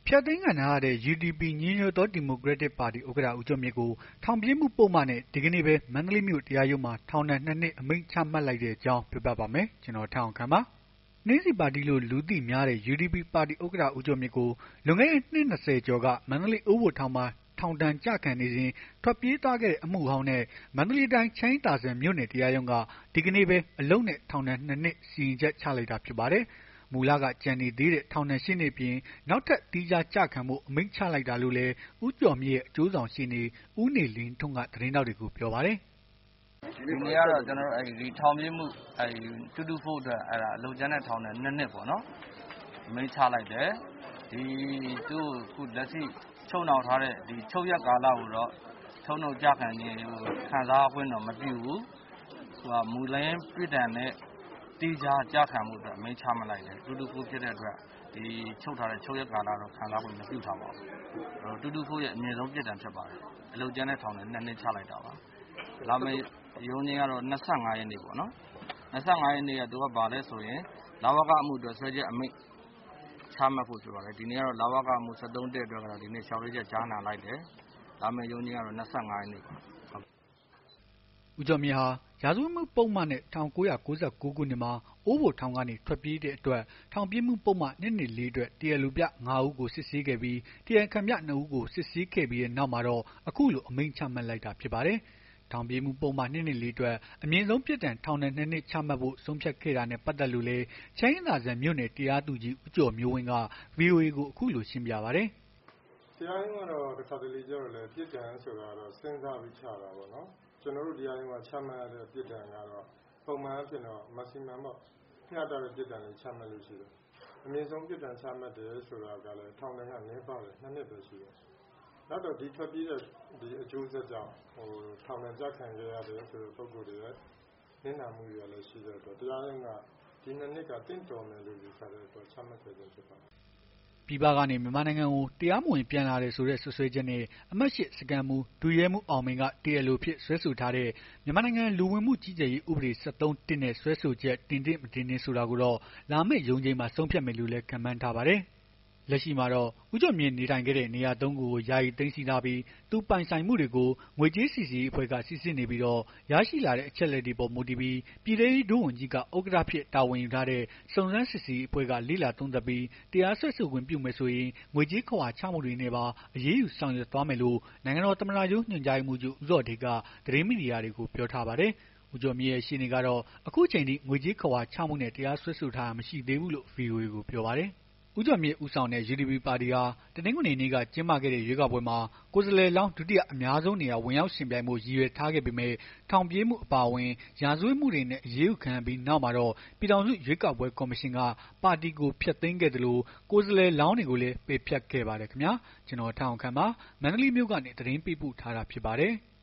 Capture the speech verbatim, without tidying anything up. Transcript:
ဖျက်သိမ်းခံထားရတဲ့ ယူ ဒီ ပီ ညီညွတ်သောဒီမိုကရက်တစ်ပါတီဥက္ကဋ္ဌ ဦးကျော်မြင့်ကို ထောင်ပြေးမှုပုဒ်မနဲ့ ဒီကနေ့ပဲ မန္တလေးမြို့ တရားရုံးမှာ ထောင်ဒဏ် ၂ နှစ် အမိန့်ချမှတ်လိုက်တဲ့အကြောင်း ပြောပြပါမယ်။ ဗွီအိုအေမြန်မာပိုင်းသတင်းထောက် ကိုထက်အောင်ခန့်က သတင်းပေးပို့ထားပါတယ်။ နှင်းဆီပါတီလို့ လူသိများတဲ့ ယူ ဒီ ပီ ပါတီဥက္ကဋ္ဌ ဦးကျော်မြင့်ကို လွန်ခဲ့တဲ့ နှစ် ၂၀ ကျော်က မန္တလေး အိုးဘိုထောင်မှာ ထောင်ဒဏ်ကျခံနေစဉ် ထွက်ပြေးသွားခဲ့တဲ့ အမှုဟောင်းနဲ့ မန္တလေးတိုင်း ချမ်းအေးသာစံမြို့နယ် တရားရုံးက ဒီကနေ့ပဲ အလုပ်နဲ့ ထောင်ဒဏ် ၂ နှစ် စီရင်ချက်ချလိုက်တာဖြစ်ပါတယ်။ မူလက ကျန်နေသေးတဲ့ ထောင်ဒဏ် ၈ နှစ်အပြင် နောက်ထပ် သီးခြားကျခံဖို့ အမိန့်ချလိုက်တာလို့လည်း ဦးကျော်မြင့်ရဲ့ အကျိုးဆောင်ရှေ့နေ ဦးနေလင်းထွန်းက သတင်းထောက်တွေကို ပြောပါတယ်။ "ဒီနေ့ကတော့ ထောင်ပြေးမှု two two four အတွက် အလုပ်ကြမ်းနဲ့ ထောင်ဒဏ် ၂ နှစ်ပေါ့နော်။ အမိန့်ချလိုက်တယ်။ သူ့ကို အခုလက်ရှိ ချုပ်နှောင်ထားတဲ့ ချုပ်ရက်ကာလကိုတော့ ချုပ်နှုတ်ကျခံခြင်း ခံစားခွင့်တော့ မပြုဘူး။ မူလပြစ်ဒဏ်နဲ့ သီးခြားကျခံဖို့အတွက် အမိန့်ချမှတ်လိုက်တယ်။ two two four ဖြစ်တဲ့အတွက် ချုပ်ထားတဲ့ ချုပ်ရက်ကာလတော့ ခံစားခွင့်မပြုထားပါဘူး။ two two four ရဲ့ အမြင့်ဆုံးပြစ်ဒဏ်ဖြစ်ပါတယ်။ အလုပ်ကြမ်းနဲ့ ထောင်ဒဏ် ၂ နှစ်ချလိုက်တာပါ။ လာမယ့်ရုံးချိန်းကတော့ ၂၅ ရက်နေ့ပေါ့နော်။ ၂၅ ရက်နေ့က သူက ဘာလဲဆိုရင် လဝကအမှုအတွက် စွဲချက်အမိန့်ချမှတ်ဖို့ဆိုတော့လည်း ဒီနေ့ကတော့ လဝကအမှု ၁၃ အတွက် လျှောက်လဲချက်ကြားနာလိုက်တယ်။ လာမယ့်ရုံးချိန်းကတော့ ၂၅ ရက်နေ့ပါ။ " ဦးကျော်မြင့်ဟာ ရာဇဝတ်မှုပုဒ်မနဲ့ ၁၉၉၉ ခုနှစ်မှာ အိုးဘိုထောင်ကနေ ထွက်ပြေးတဲ့အတွက် ထောင်ပြေးမှုပုဒ်မ ၂၂၄ အတွက် တရားလိုပြ ၅ ဦးကို စစ်ဆေးခဲ့ပြီး တရားခံပြ ၂ ဦးကို စစ်ဆေးခဲ့ပြီးနောက်မှာတော့ အခုလို အမိန့်ချမှတ်လိုက်တာဖြစ်ပါတယ်။ ထောင်ပြေးမှုပုဒ်မ ၂၂၄ အတွက် အမြင့်ဆုံးပြစ်ဒဏ် ထောင်ဒဏ် ၂ နှစ် ချမှတ်ဖို့ ဆုံးဖြတ်ခဲ့တာနဲ့ ပတ်သက်လို့လည်း ချမ်းအေးသာစံမြို့နယ် တရားသူကြီး ဦးကျော်မျိုးဝင်းက ဗွီအိုအေကို အခုလို ရှင်းပြပါတယ်။ "တရားရုံးကတော့ တခါတလေကျတော့လည်း ပြစ်ဒဏ်ဆိုတာတော့ စဉ်းစားပြီးချတာပေါ့နော်။ ကျွန်တော်တို့ တရားရုံးက ချမှတ်ရတဲ့ ပြစ်ဒဏ်ကတော့ ပုံမှန်အားဖြင့်တော့ maximum ပေါ့။ မျှတတဲ့ ပြစ်ဒဏ်တွေ ချမှတ်လေ့ရှိတယ်။ အမြင့်ဆုံးပြစ်ဒဏ်ချမှတ်တယ်ဆိုတာကလည်း ထောင်ဒဏ်က နည်းပါတယ်။ ၂ နှစ်ပဲရှိတယ်။ နောက်တော့ ဒီထွက်ပြေးတဲ့ အကျိုးဆက်ကြောင့် ထောင်ဒဏ်ကျခံခဲ့ရတယ်ဆိုတဲ့ ပုဂ္ဂိုလ်တွေရဲ့ နစ်နာမှုတွေကလည်း ရှိတဲ့အတွက် တရားရုံးက ဒီ ၂ နှစ်က သင့်တော်မယ်လို့ ယူဆတဲ့အတွက် ချမှတ်ခဲ့ခြင်းဖြစ်ပါတယ်။ " ပြည်ပကနေ မြန်မာနိုင်ငံကို တရားမဝင် ပြန်လာတယ်ဆိုတဲ့ စွပ်စွဲချက်နဲ့ အမှတ် ၈ စခန်းမှူး ဒုရဲမှူးအောင်မင်းက တရားလိုအဖြစ် စွဲဆိုထားတဲ့ မြန်မာနိုင်ငံ လူဝင်မှုကြီးကြပ်ရေး ဥပဒေ ၁၃ နဲ့ စွဲဆိုချက် တင်သင့် မတင်သင့်ဆိုတာကိုတော့ လာမယ့်ရုံးချိန်းမှာ ဆုံးဖြတ်မယ်လို့လည်း ခန့်မှန်းထားပါတယ်။ လက်ရှိမှာတော့ ဦးကျော်မြင့်နေထိုင်ခဲ့တဲ့ နေရာ ၃ ခုကို ယာယီသိမ်းဆည်းထားပြီး သူပိုင်ဆိုင်မှုတွေကို ငွေကြေးစီစစ်ရေးအဖွဲ့က စိစစ်နေပြီးတော့ ရရှိလာတဲ့ အချက်အလက်တွေအပေါ် မူတည်ပြီး ပြည်ထဲရေး ဒုဝန်ကြီးက ဥက္ကဋ္ဌအဖြစ် တာဝန်ယူထားတဲ့ စုံစမ်းစစ်ဆေးရေးအဖွဲ့က လေ့လာသုံးသပ်ပြီး တရားစွဲဆိုခွင့်ပြုမယ်ဆိုရင် ငွေကြေးခဝါချမှုတွေနဲ့ပါ အရေးယူဆောင်ရွက်သွားမယ်လို့ နိုင်ငံတော် သမ္မတရုံး ညွှန်ကြားရေးမှူးချုပ် ဦးဇော်ဌေးက သတင်းမီဒီယာတွေကို ပြောထားပါတယ်။ ဦးကျော်မြင့်ရဲ့ ရှေ့နေကတော့ အခုအချိန်အထိ ငွေကြေးခဝါချမှုနဲ့ တရားစွဲဆိုထားတာ မရှိသေးဘူးလို့ ဗွီအိုအေကို ပြောပါတယ်။ ဦးကျော်မြင့်ဦးဆောင်တဲ့ ယူ ဒီ ပီ ပါတီဟာ တနင်္ဂနွေနေ့က ကျင်းပခဲ့တဲ့ ရွေးကောက်ပွဲမှာ ကိုယ်စားလှယ်လောင်း ဒုတိယအများဆုံးနေရာ ဝင်ရောက်ယှဉ်ပြိုင်ဖို့ ရည်ရွယ်ထားခဲ့ပေမဲ့ ထောင်ပြေးမှု အပါအဝင် ရာဇဝတ်မှုတွေနဲ့ အရေးယူခံရပြီးနောက်မှာတော့ ပြည်ထောင်စု ရွေးကောက်ပွဲ ကော်မရှင်က ပါတီကို ဖျက်သိမ်းခဲ့သလို ကိုယ်စားလှယ်လောင်းတွေကိုလည်း ပယ်ဖျက်ခဲ့ပါတယ်ခင်ဗျာ။ ကျွန်တော်ထက်အောင်ခန့်ပါ မန္တလေးမြို့ကနေ သတင်းပေးပို့ထားတာဖြစ်ပါတယ်။